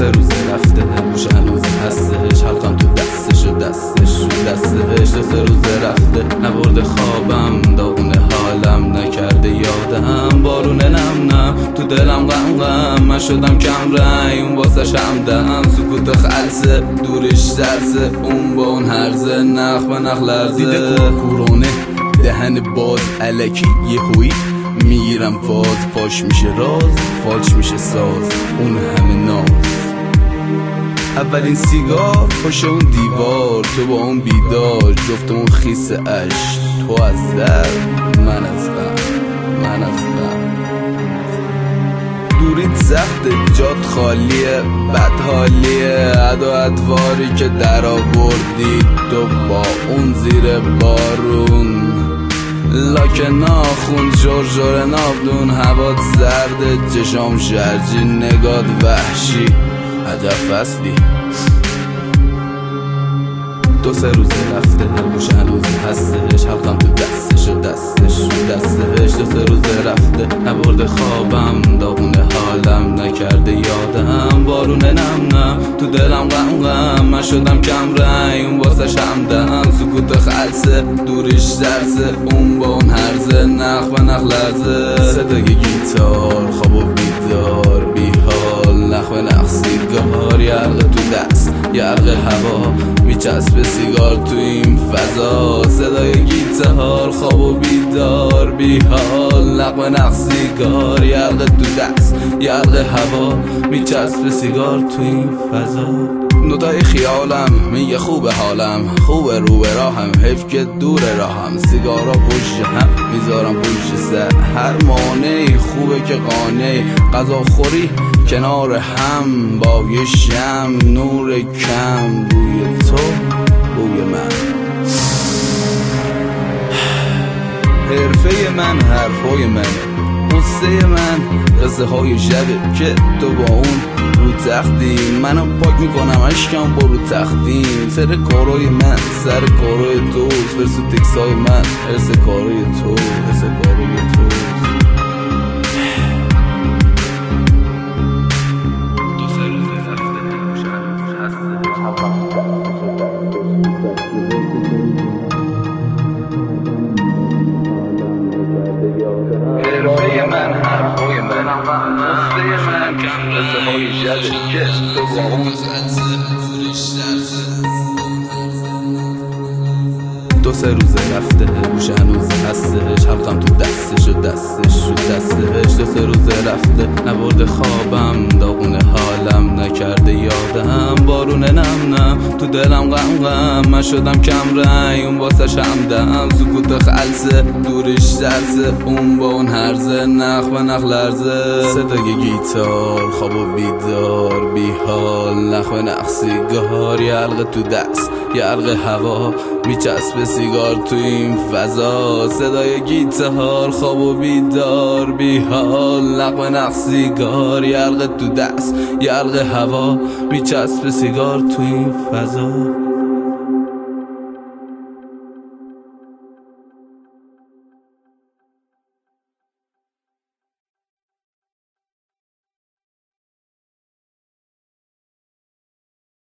سه روزه رفته موش هنوز هستش، حلقم تو دستش و دستش رو دستش. دو سه روزه رفته نبرده خوابم، داغونه حالم نکرده یادم. بارونه نم تو دلم غم من شدم کم رنگ، اون واسش همدم. سکوت خلصه دورش درسه، اون با اون هرزه نخ به نخ لرزه. دیده کورونه دهن باز علکی یه هوی میگیرم فاز، پاش میشه راز فالش میشه ساز، اون همه ناز. اولین سیگار پشت اون دیوار، تو با اون بیدار جفتمون خیس اش. تو از در من از من از دورید سخته جات خالیه، بد حالیه. عد و ادواری که در آوردی تو با اون زیر بارون، لاک ناخون جرجر نابدون. هوات زرده چشام شرجی، نگات وحشی عجب فصلی. دو سه روزه رفته موش هنوز هستش، حلقم تو دستش و دستش رو دستش. دو سه روزه رفته نبرده خوابم، داغونه حالم نکرده یادم. بارونه نم تو دلم غم من شدم کم رنگ، اون واسش همدم. سکوت خلصه دورش درسه، اون با اون هرزه نخ به نخ لرزه. صدای گیتار خواب و بیدار بی حال، نخ به نخ سیگار. یه حلقه تو دست یه حلقه هوا میچسبه سیگار تو این فضا. صدای گیتار خواب و بیدار بی حال، نغمه نخ سیگار. یه حلقه تو دست یه حلقه هوا میچسبه سیگار تو این فضا. نوتای خیالم میگه خوبه حالم، خوبه رو به راهم، حیف که دور راهم. سیگارا پشت هم میذارم پشت سر، هر مانعی خوبه که قانعی. غذا خوری کنار هم با یه شم، نور کم بوی تو بوی من. حرفه من حرفای منه، قصه من قصه های شبه که تو با اون رو تختی. منم پاک میکنم عشقم با رو تختیم. سر کارای من سر کارای تو، فرس و تکسای من ارس کارای تو، ارس کارای تو. حرفه من حرفای من، قصه من قصه های شبه که تو با اون. دو سه روزه رفته موش هنوز هستش، حلقم تو دستش و دستش رو دستش. دو سه روزه رفته نبرده خوابم، داغونه حالم نکرده یادم. بارونه نم تو دلم غم من شدم کم رنگ، اون واسش همدم. سکوت خلصه دورش درسه، اون با اون هرزه نخ به نخ لرزه. صدای گیتار خواب و بیدار بی حال، نخ به نخ سیگار. یه حلقه تو دست یه حلقه هوا میچسبه سیگار تو این فضا. صدای گیتار خواب و بیدار بی حال، نغمه نخ سیگار. یه حلقه تو دست یه حلقه هوا میچسبه سیگار تو این فضا.